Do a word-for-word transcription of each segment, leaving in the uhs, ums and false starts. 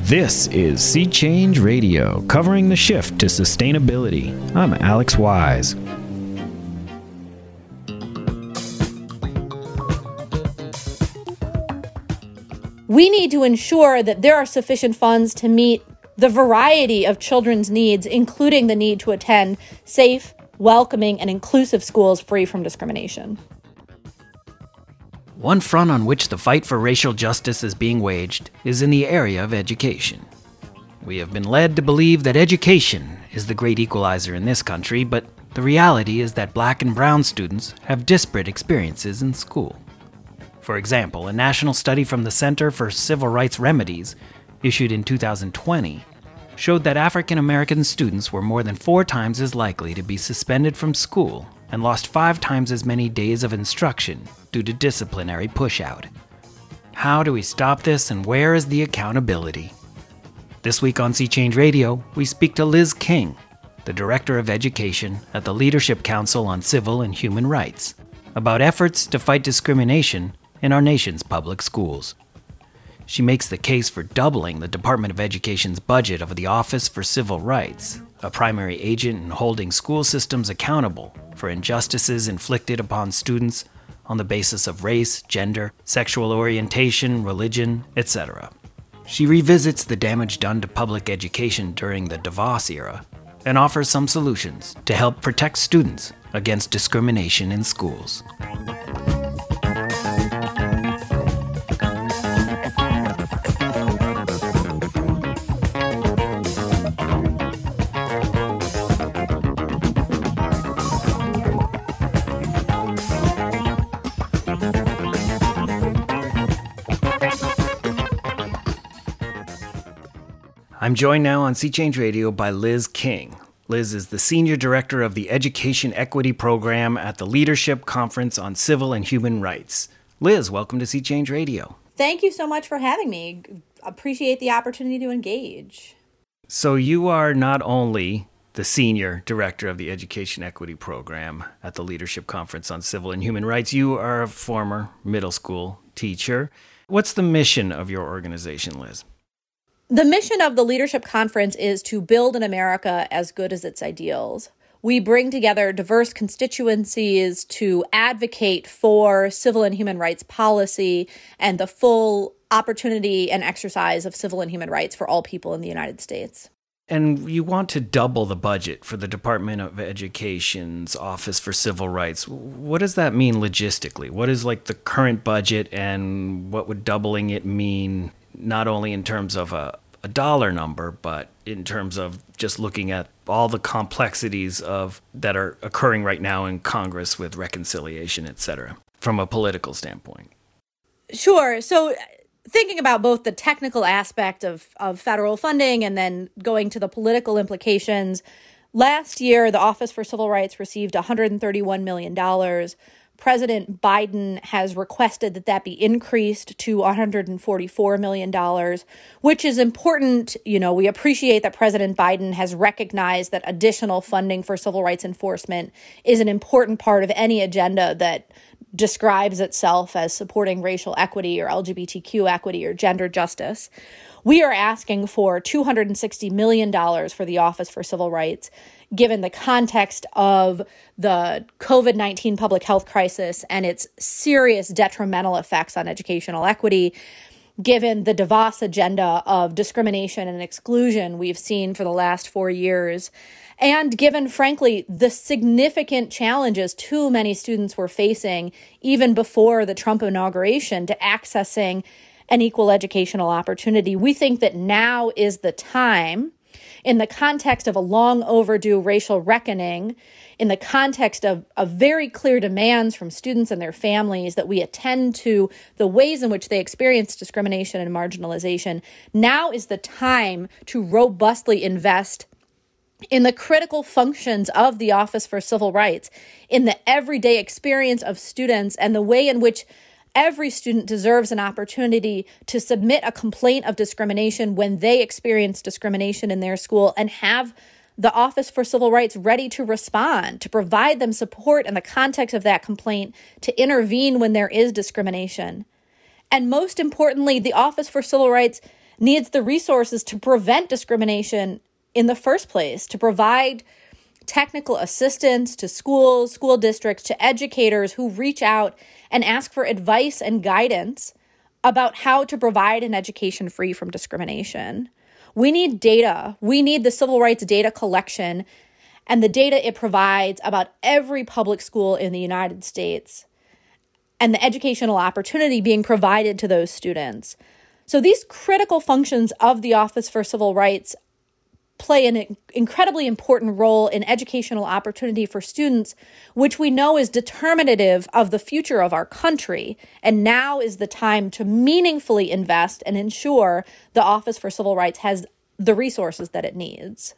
This is Sea Change Radio, covering the shift to sustainability. I'm Alex Wise. We need to ensure that there are sufficient funds to meet the variety of children's needs, including the need to attend safe, welcoming, and inclusive schools free from discrimination. One front on which the fight for racial justice is being waged is in the area of education. We have been led to believe that education is the great equalizer in this country, but the reality is that black and brown students have disparate experiences in school. For example, a national study from the Center for Civil Rights Remedies, issued in two thousand twenty, showed that African American students were more than four times as likely to be suspended from school and lost five times as many days of instruction due to disciplinary push-out. How do we stop this, and where is the accountability? This week on Sea Change Radio, we speak to Liz King, the Director of Education at the Leadership Council on Civil and Human Rights, about efforts to fight discrimination in our nation's public schools. She makes the case for doubling the Department of Education's budget of the Office for Civil Rights, a primary agent in holding school systems accountable for injustices inflicted upon students on the basis of race, gender, sexual orientation, religion, et cetera. She revisits the damage done to public education during the DeVos era and offers some solutions to help protect students against discrimination in schools. I'm joined now on Sea Change Radio by Liz King. Liz is the Senior Director of the Education Equity Program at the Leadership Conference on Civil and Human Rights. Liz, welcome to Sea Change Radio. Thank you so much for having me. Appreciate the opportunity to engage. So you are not only the Senior Director of the Education Equity Program at the Leadership Conference on Civil and Human Rights, you are a former middle school teacher. What's the mission of your organization, Liz? The mission of the Leadership Conference is to build an America as good as its ideals. We bring together diverse constituencies to advocate for civil and human rights policy and the full opportunity and exercise of civil and human rights for all people in the United States. And you want to double the budget for the Department of Education's Office for Civil Rights. What does that mean logistically? What is like the current budget, and what would doubling it mean, not only in terms of a, a dollar number, but in terms of just looking at all the complexities of that are occurring right now in Congress with reconciliation, et cetera, from a political standpoint? Sure. So thinking about both the technical aspect of, of federal funding and then going to the political implications, last year, the Office for Civil Rights received one hundred thirty-one million dollars. President Biden has requested that that be increased to one hundred forty-four million dollars, which is important. You know, we appreciate that President Biden has recognized that additional funding for civil rights enforcement is an important part of any agenda that describes itself as supporting racial equity or L G B T Q equity or gender justice. We are asking for two hundred sixty million dollars for the Office for Civil Rights, given the context of the covid nineteen public health crisis and its serious detrimental effects on educational equity, given the DeVos agenda of discrimination and exclusion we've seen for the last four years, and given, frankly, the significant challenges too many students were facing even before the Trump inauguration to accessing an equal educational opportunity. We think that now is the time, in the context of a long overdue racial reckoning, in the context of, of very clear demands from students and their families that we attend to the ways in which they experience discrimination and marginalization, now is the time to robustly invest in the critical functions of the Office for Civil Rights, in the everyday experience of students and the way in which every student deserves an opportunity to submit a complaint of discrimination when they experience discrimination in their school, and have the Office for Civil Rights ready to respond, to provide them support in the context of that complaint, to intervene when there is discrimination. And most importantly, the Office for Civil Rights needs the resources to prevent discrimination in the first place, to provide technical assistance to schools, school districts, to educators who reach out and ask for advice and guidance about how to provide an education free from discrimination. We need data. We need the civil rights data collection and the data it provides about every public school in the United States and the educational opportunity being provided to those students. So these critical functions of the Office for Civil Rights play an incredibly important role in educational opportunity for students, which we know is determinative of the future of our country. And now is the time to meaningfully invest and ensure the Office for Civil Rights has the resources that it needs.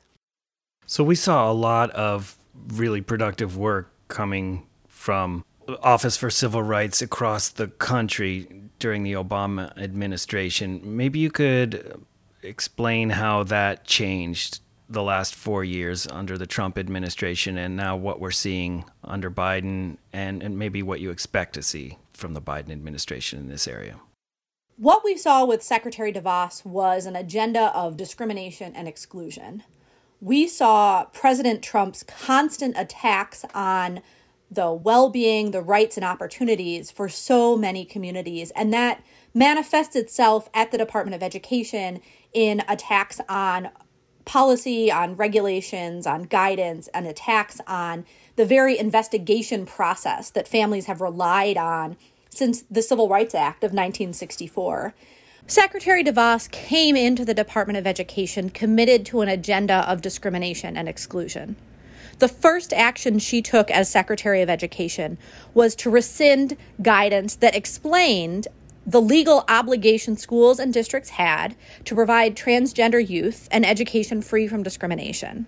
So we saw a lot of really productive work coming from Office for Civil Rights across the country during the Obama administration. Maybe you could explain how that changed the last four years under the Trump administration and now what we're seeing under Biden and, and maybe what you expect to see from the Biden administration in this area. What we saw with Secretary DeVos was an agenda of discrimination and exclusion. We saw President Trump's constant attacks on the well-being, the rights and opportunities for so many communities, and that manifests itself at the Department of Education in attacks on policy, on regulations, on guidance, and attacks on the very investigation process that families have relied on since the Civil Rights Act of nineteen sixty-four. Secretary DeVos came into the Department of Education committed to an agenda of discrimination and exclusion. The first action she took as Secretary of Education was to rescind guidance that explained the legal obligation schools and districts had to provide transgender youth an education free from discrimination.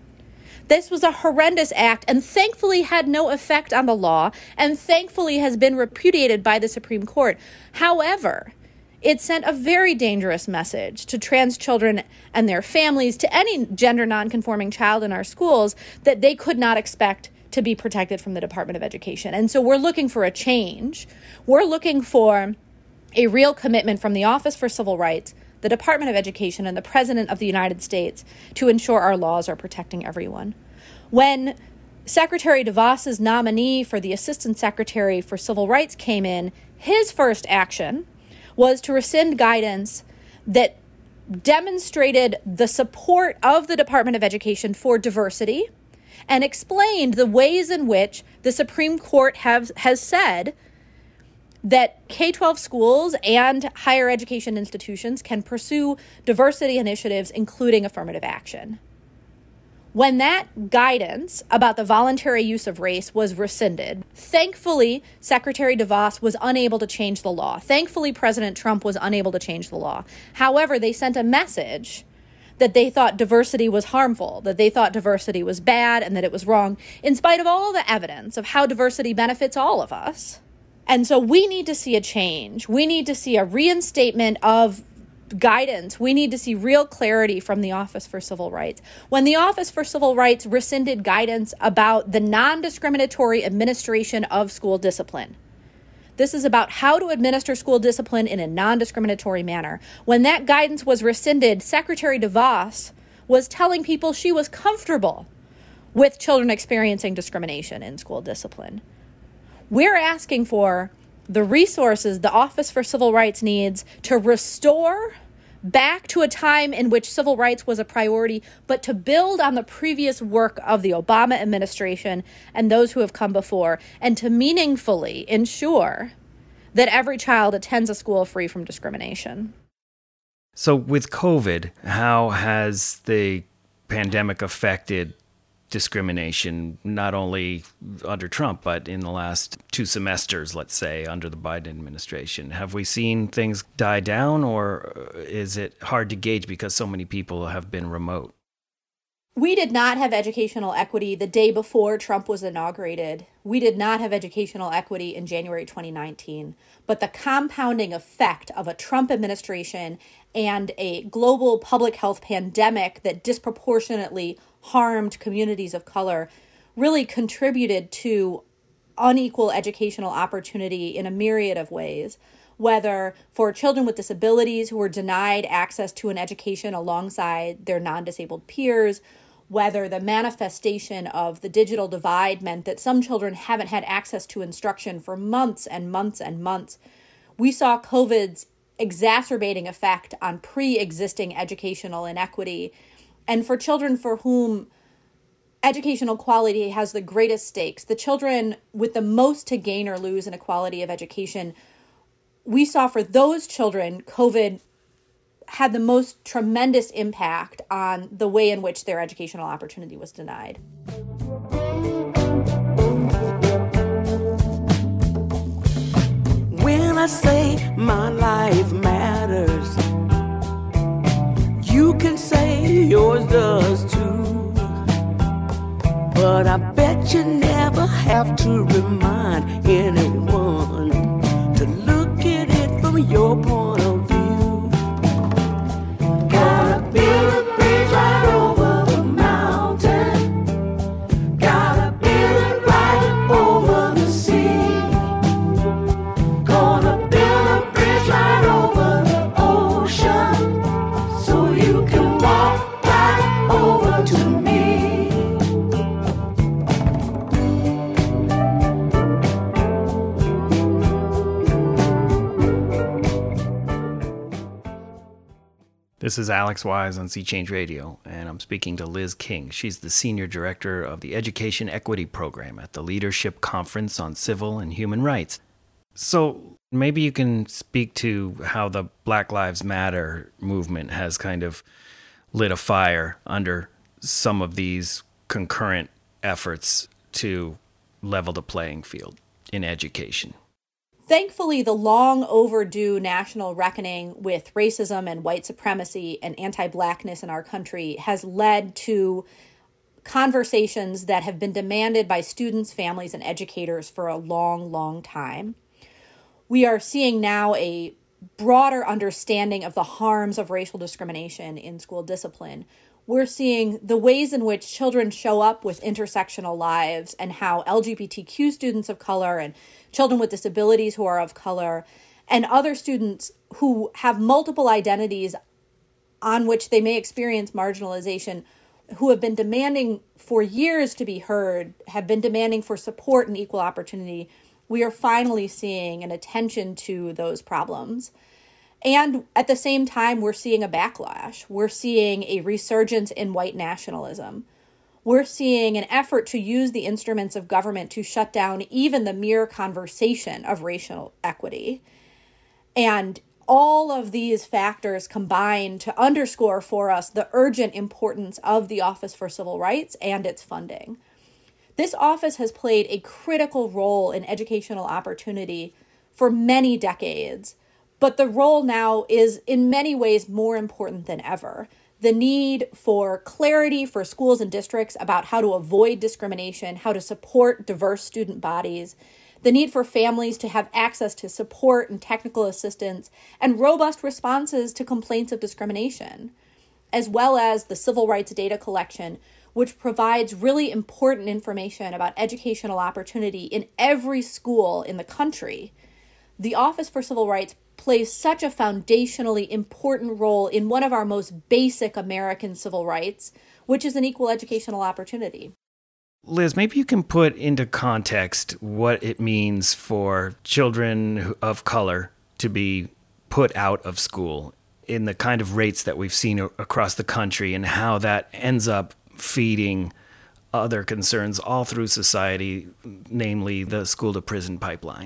This was a horrendous act and thankfully had no effect on the law and thankfully has been repudiated by the Supreme Court. However, it sent a very dangerous message to trans children and their families, to any gender nonconforming child in our schools, that they could not expect to be protected from the Department of Education. And so we're looking for a change. We're looking for a real commitment from the Office for Civil Rights, the Department of Education, and the President of the United States to ensure our laws are protecting everyone. When Secretary DeVos's nominee for the Assistant Secretary for Civil Rights came in, his first action was to rescind guidance that demonstrated the support of the Department of Education for diversity and explained the ways in which the Supreme Court have, has said that K twelve schools and higher education institutions can pursue diversity initiatives, including affirmative action. When that guidance about the voluntary use of race was rescinded, thankfully, Secretary DeVos was unable to change the law. Thankfully, President Trump was unable to change the law. However, they sent a message that they thought diversity was harmful, that they thought diversity was bad, and that it was wrong, in spite of all the evidence of how diversity benefits all of us. And so we need to see a change. We need to see a reinstatement of guidance. We need to see real clarity from the Office for Civil Rights. When the Office for Civil Rights rescinded guidance about the non-discriminatory administration of school discipline, this is about how to administer school discipline in a non-discriminatory manner. When that guidance was rescinded, Secretary DeVos was telling people she was comfortable with children experiencing discrimination in school discipline. We're asking for the resources the Office for Civil Rights needs to restore back to a time in which civil rights was a priority, but to build on the previous work of the Obama administration and those who have come before, and to meaningfully ensure that every child attends a school free from discrimination. So with COVID, how has the pandemic affected discrimination, not only under Trump, but in the last two semesters, let's say, under the Biden administration? Have we seen things die down, or is it hard to gauge because so many people have been remote? We did not have educational equity the day before Trump was inaugurated. We did not have educational equity in January twenty nineteen. But the compounding effect of a Trump administration and a global public health pandemic that disproportionately harmed communities of color really contributed to unequal educational opportunity in a myriad of ways. whether for children with disabilities who were denied access to an education alongside their non-disabled peers, whether the manifestation of the digital divide meant that some children haven't had access to instruction for months and months and months. We saw COVID's exacerbating effect on pre-existing educational inequity. And for children for whom educational quality has the greatest stakes, the children with the most to gain or lose in equality of education, we saw for those children, COVID had the most tremendous impact on the way in which their educational opportunity was denied. When I say my life matters, you can say yours does too. But I bet you never have to remind anyone to look at it from your point of view. Gotta build a bridge right over the mountain. Gotta build it right over the sea. Gonna build a bridge right over the ocean so you can walk right over to me. This is Alex Wise on Sea Change Radio, and I'm speaking to Liz King. She's the Senior Director of the Education Equity Program at the Leadership Conference on Civil and Human Rights. So maybe you can speak to how the Black Lives Matter movement has kind of lit a fire under some of these concurrent efforts to level the playing field in education. Thankfully, the long overdue national reckoning with racism and white supremacy and anti-Blackness in our country has led to conversations that have been demanded by students, families, and educators for a long, long time. We are seeing now a broader understanding of the harms of racial discrimination in school discipline. We're seeing the ways in which children show up with intersectional lives and how L G B T Q students of color and children with disabilities who are of color and other students who have multiple identities on which they may experience marginalization, who have been demanding for years to be heard, have been demanding for support and equal opportunity. We are finally seeing an attention to those problems. And at the same time, we're seeing a backlash. We're seeing a resurgence in white nationalism. We're seeing an effort to use the instruments of government to shut down even the mere conversation of racial equity. And all of these factors combine to underscore for us the urgent importance of the Office for Civil Rights and its funding. This office has played a critical role in educational opportunity for many decades. But the role now is in many ways more important than ever. The need for clarity for schools and districts about how to avoid discrimination, how to support diverse student bodies, the need for families to have access to support and technical assistance, and robust responses to complaints of discrimination, as well as the civil rights data collection, which provides really important information about educational opportunity in every school in the country. The Office for Civil Rights plays such a foundationally important role in one of our most basic American civil rights, which is an equal educational opportunity. Liz, maybe you can put into context what it means for children of color to be put out of school in the kind of rates that we've seen across the country and how that ends up feeding other concerns all through society, namely the school-to-prison pipeline.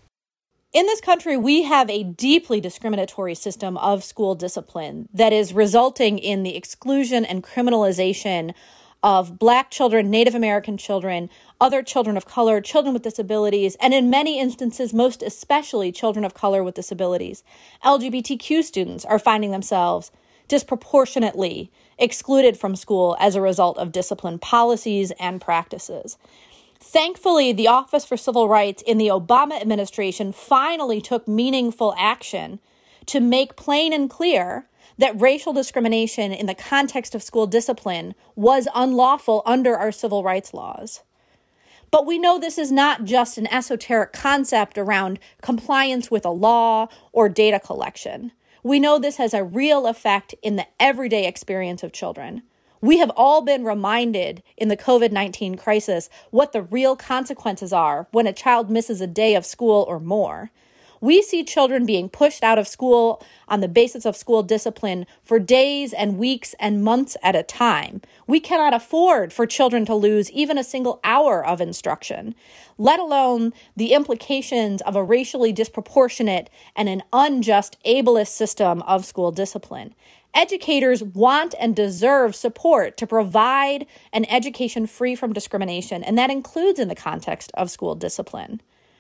In this country, we have a deeply discriminatory system of school discipline that is resulting in the exclusion and criminalization of Black children, Native American children, other children of color, children with disabilities, and in many instances, most especially children of color with disabilities. L G B T Q students are finding themselves disproportionately excluded from school as a result of discipline policies and practices. Thankfully, the Office for Civil Rights in the Obama administration finally took meaningful action to make plain and clear that racial discrimination in the context of school discipline was unlawful under our civil rights laws. But we know this is not just an esoteric concept around compliance with a law or data collection. We know this has a real effect in the everyday experience of children. We have all been reminded in the covid nineteen crisis what the real consequences are when a child misses a day of school or more. We see children being pushed out of school on the basis of school discipline for days and weeks and months at a time. We cannot afford for children to lose even a single hour of instruction, let alone the implications of a racially disproportionate and an unjust ableist system of school discipline. Educators want and deserve support to provide an education free from discrimination, and that includes in the context of school discipline.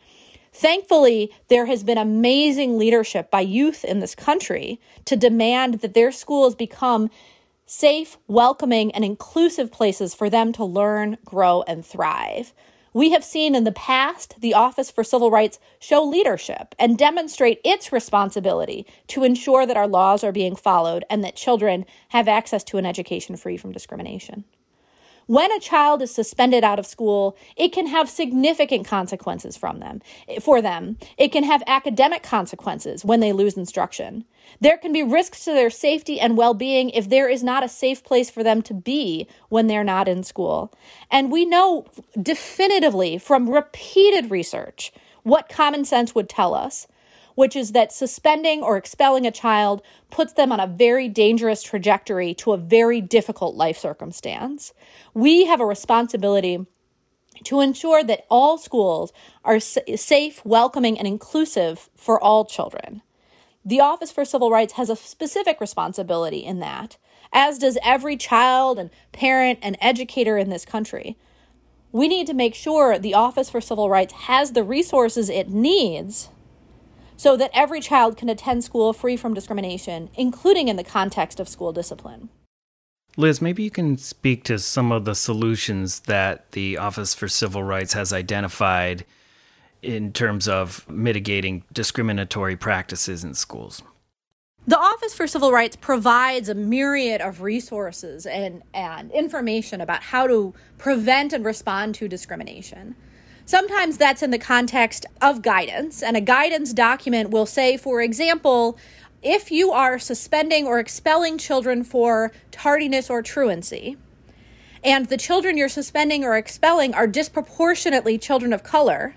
Thankfully, there has been amazing leadership by youth in this country to demand that their schools become safe, welcoming, and inclusive places for them to learn, grow, and thrive. We have seen in the past the Office for Civil Rights show leadership and demonstrate its responsibility to ensure that our laws are being followed and that children have access to an education free from discrimination. When a child is suspended out of school, it can have significant consequences from them, for them. It can have academic consequences when they lose instruction. There can be risks to their safety and well-being if there is not a safe place for them to be when they're not in school. And we know definitively from repeated research what common sense would tell us, which is that suspending or expelling a child puts them on a very dangerous trajectory to a very difficult life circumstance. We have a responsibility to ensure that all schools are safe, welcoming, and inclusive for all children. The Office for Civil Rights has a specific responsibility in that, as does every child and parent and educator in this country. We need to make sure the Office for Civil Rights has the resources it needs so that every child can attend school free from discrimination, including in the context of school discipline. Liz, maybe you can speak to some of the solutions that the Office for Civil Rights has identified in terms of mitigating discriminatory practices in schools. The Office for Civil Rights provides a myriad of resources and, and information about how to prevent and respond to discrimination. Sometimes that's in the context of guidance, and a guidance document will say, for example, if you are suspending or expelling children for tardiness or truancy, and the children you're suspending or expelling are disproportionately children of color,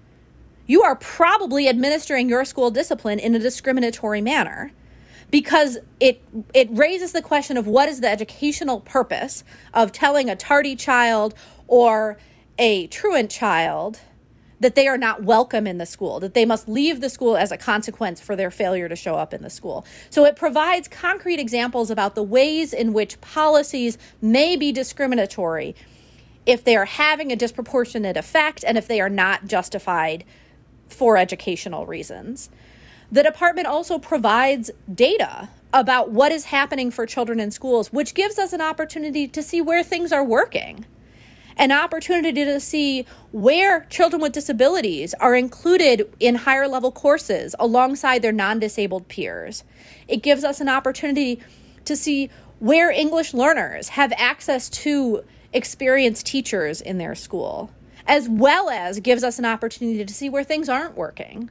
you are probably administering your school discipline in a discriminatory manner, because it it raises the question of what is the educational purpose of telling a tardy child or a truant child that they are not welcome in the school, that they must leave the school as a consequence for their failure to show up in the school. So it provides concrete examples about the ways in which policies may be discriminatory if they are having a disproportionate effect and if they are not justified for educational reasons. The department also provides data about what is happening for children in schools, which gives us an opportunity to see where things are working. An opportunity to see where children with disabilities are included in higher level courses alongside their non-disabled peers. It gives us an opportunity to see where English learners have access to experienced teachers in their school, as well as gives us an opportunity to see where things aren't working,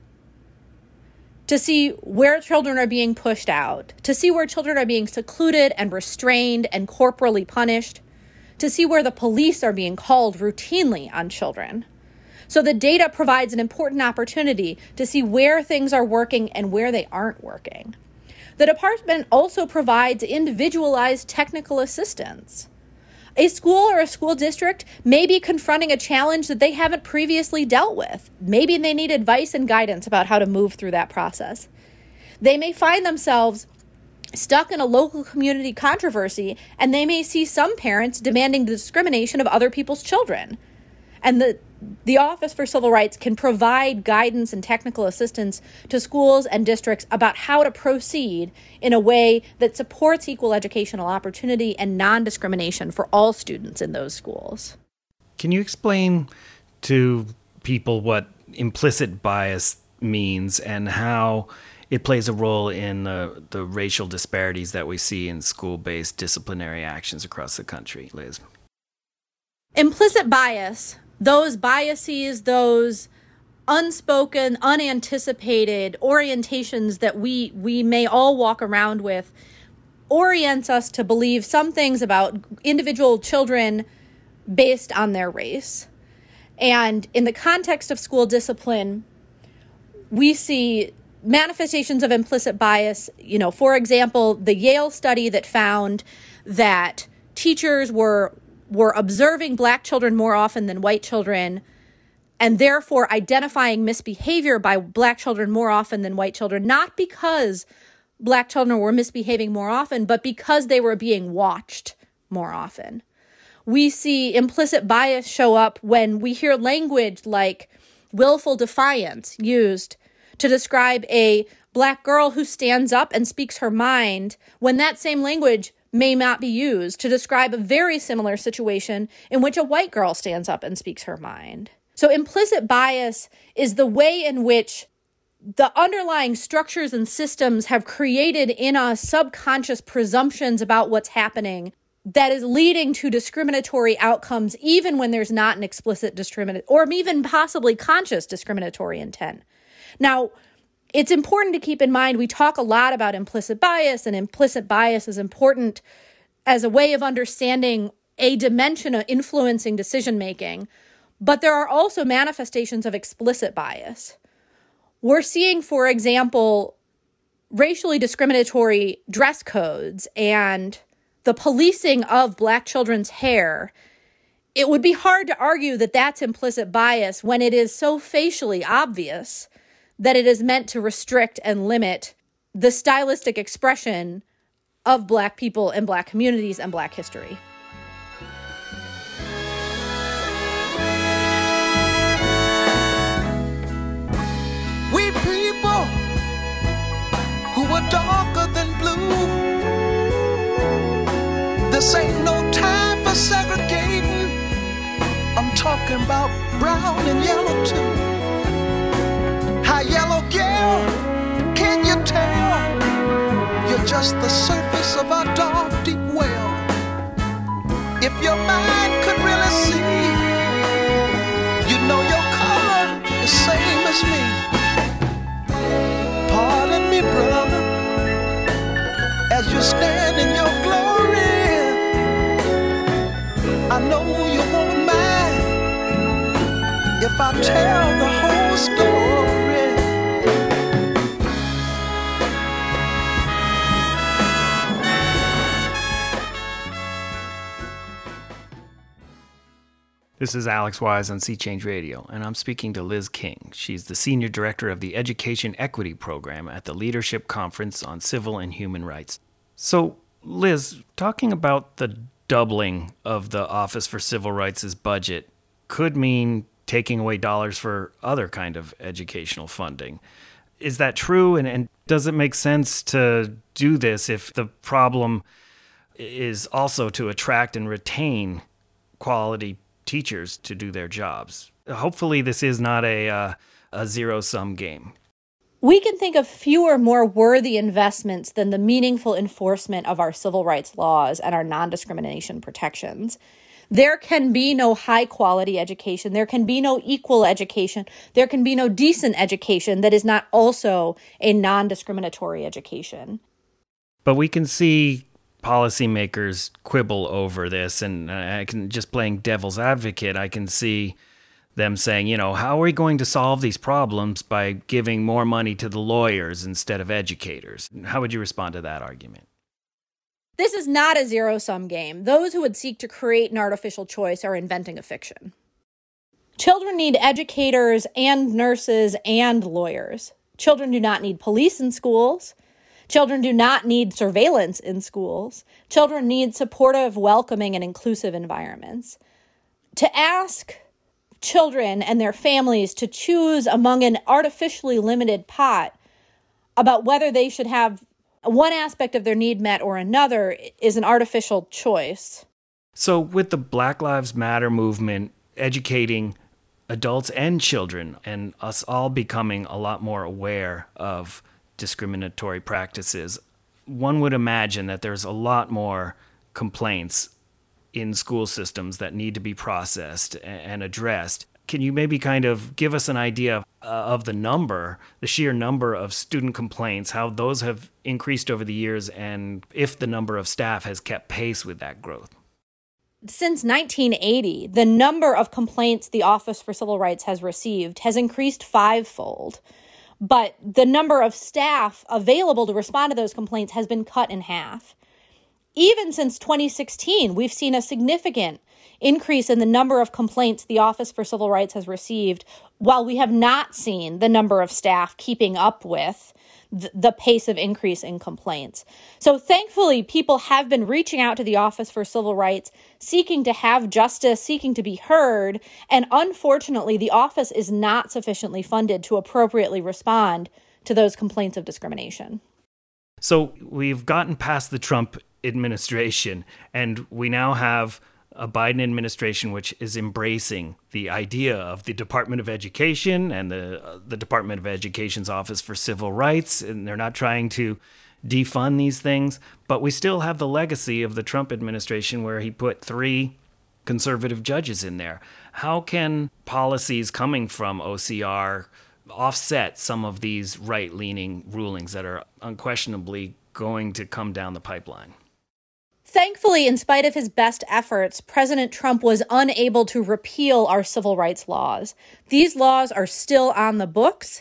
to see where children are being pushed out, to see where children are being secluded and restrained and corporally punished, to see where the police are being called routinely on children. So the data provides an important opportunity to see where things are working and where they aren't working. The department also provides individualized technical assistance. A school or a school district may be confronting a challenge that they haven't previously dealt with. Maybe they need advice and guidance about how to move through that process. They may find themselves stuck in a local community controversy, and they may see some parents demanding the discrimination of other people's children. And the the Office for Civil Rights can provide guidance and technical assistance to schools and districts about how to proceed in a way that supports equal educational opportunity and non-discrimination for all students in those schools. Can you explain to people what implicit bias means and how it plays a role in the, the racial disparities that we see in school-based disciplinary actions across the country, Liz? Implicit bias those biases, those unspoken, unanticipated orientations that we we may all walk around with orients us to believe some things about individual children based on their race. And in the context of school discipline, we see manifestations of implicit bias. You know, for example, the Yale study that found that teachers were were observing black children more often than white children, and therefore identifying misbehavior by black children more often than white children, not because black children were misbehaving more often, but because they were being watched more often. We see implicit bias show up when we hear language like willful defiance used to describe a black girl who stands up and speaks her mind, when that same language may not be used to describe a very similar situation in which a white girl stands up and speaks her mind. So implicit bias is the way in which the underlying structures and systems have created in us subconscious presumptions about what's happening that is leading to discriminatory outcomes, even when there's not an explicit discriminatory or even possibly conscious discriminatory intent. Now, it's important to keep in mind, we talk a lot about implicit bias, and implicit bias is important as a way of understanding a dimension of influencing decision-making, but there are also manifestations of explicit bias. We're seeing, for example, racially discriminatory dress codes and the policing of black children's hair. It would be hard to argue that that's implicit bias when it is so facially obvious that it is meant to restrict and limit the stylistic expression of black people and black communities and black history. We people who are darker than blue, this ain't no time for segregating. I'm talking about brown and yellow too. Hi, yellow girl, can you tell? You're just the surface of our dark, deep well. If your mind could really see, you know your color is same as me. Pardon me, brother, as you stand in your glory. I know you won't mind if I tell the whole story. This is Alex Wise on Sea Change Radio, and I'm speaking to Liz King. She's the Senior Director of the Education Equity Program at the Leadership Conference on Civil and Human Rights. So, Liz, talking about the doubling of the Office for Civil Rights' budget could mean taking away dollars for other kind of educational funding. Is that true? And, and does it make sense to do this if the problem is also to attract and retain quality teachers to do their jobs? Hopefully this is not a, uh, a zero-sum game. We can think of fewer, more worthy investments than the meaningful enforcement of our civil rights laws and our non-discrimination protections. There can be no high-quality education. There can be no equal education. There can be no decent education that is not also a non-discriminatory education. But we can see policymakers quibble over this, and I can, just playing devil's advocate, I can see them saying, you know, how are we going to solve these problems by giving more money to the lawyers instead of educators? How would you respond to that argument? This is not a zero-sum game. Those who would seek to create an artificial choice are inventing a fiction. Children need educators and nurses and lawyers. Children do not need police in schools. Children do not need surveillance in schools. Children need supportive, welcoming, and inclusive environments. To ask children and their families to choose among an artificially limited pot about whether they should have one aspect of their need met or another is an artificial choice. So with the Black Lives Matter movement educating adults and children, and us all becoming a lot more aware of discriminatory practices, one would imagine that there's a lot more complaints in school systems that need to be processed and addressed. Can you maybe kind of give us an idea uh, of the number, the sheer number of student complaints, how those have increased over the years, and if the number of staff has kept pace with that growth? Since nineteen eighty, the number of complaints the Office for Civil Rights has received has increased fivefold. But the number of staff available to respond to those complaints has been cut in half. Even since twenty sixteen, we've seen a significant increase in the number of complaints the Office for Civil Rights has received, while we have not seen the number of staff keeping up with th- the pace of increase in complaints. So thankfully, people have been reaching out to the Office for Civil Rights, seeking to have justice, seeking to be heard, and unfortunately, the office is not sufficiently funded to appropriately respond to those complaints of discrimination. So we've gotten past the Trump administration, and we now have a Biden administration which is embracing the idea of the Department of Education and the uh, the Department of Education's Office for Civil Rights, and they're not trying to defund these things. But we still have the legacy of the Trump administration where he put three conservative judges in there. How can policies coming from O C R offset some of these right-leaning rulings that are unquestionably going to come down the pipeline? Thankfully, in spite of his best efforts, President Trump was unable to repeal our civil rights laws. These laws are still on the books,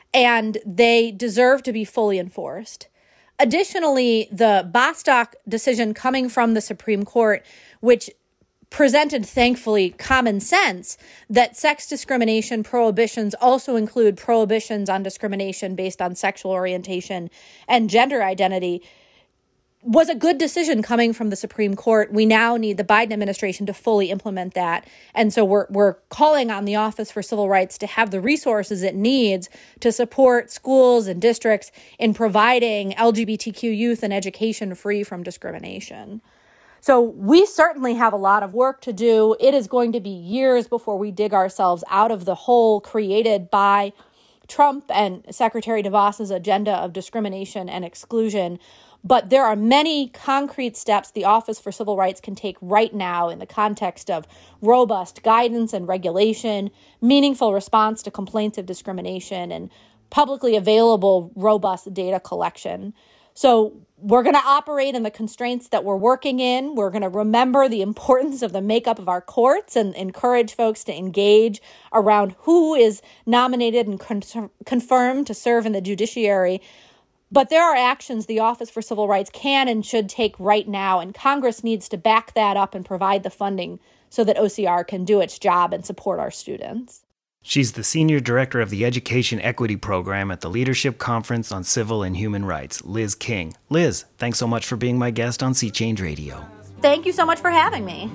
and they deserve to be fully enforced. Additionally, the Bostock decision coming from the Supreme Court, which presented, thankfully, common sense that sex discrimination prohibitions also include prohibitions on discrimination based on sexual orientation and gender identity, was a good decision coming from the Supreme Court. We now need the Biden administration to fully implement that. And so we're we're calling on the Office for Civil Rights to have the resources it needs to support schools and districts in providing L G B T Q youth an education free from discrimination. So we certainly have a lot of work to do. It is going to be years before we dig ourselves out of the hole created by Trump and Secretary DeVos's agenda of discrimination and exclusion. But there are many concrete steps the Office for Civil Rights can take right now in the context of robust guidance and regulation, meaningful response to complaints of discrimination, and publicly available robust data collection. So we're going to operate in the constraints that we're working in. We're going to remember the importance of the makeup of our courts and encourage folks to engage around who is nominated and con- confirmed to serve in the judiciary. But there are actions the Office for Civil Rights can and should take right now, and Congress needs to back that up and provide the funding so that O C R can do its job and support our students. She's the Senior Director of the Education Equity Program at the Leadership Conference on Civil and Human Rights, Liz King. Liz, thanks so much for being my guest on Sea Change Radio. Thank you so much for having me.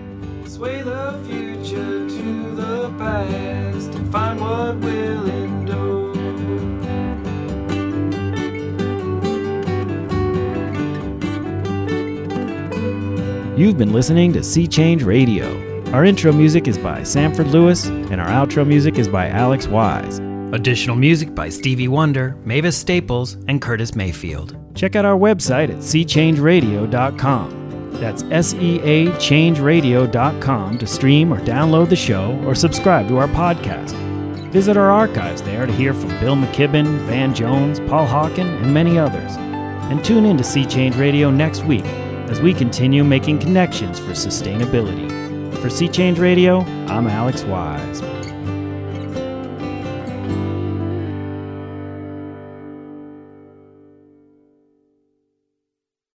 Sway the future to the past and find what will endure. You've been listening to Sea Change Radio. Our intro music is by Sanford Lewis, and our outro music is by Alex Wise. Additional music by Stevie Wonder, Mavis Staples, and Curtis Mayfield. Check out our website at sea change radio dot com. That's S E A change radio dot com to stream or download the show or subscribe to our podcast. Visit our archives there to hear from Bill McKibben, Van Jones, Paul Hawken, and many others. And tune in to Sea Change Radio next week as we continue making connections for sustainability. For Sea Change Radio, I'm Alex Wise.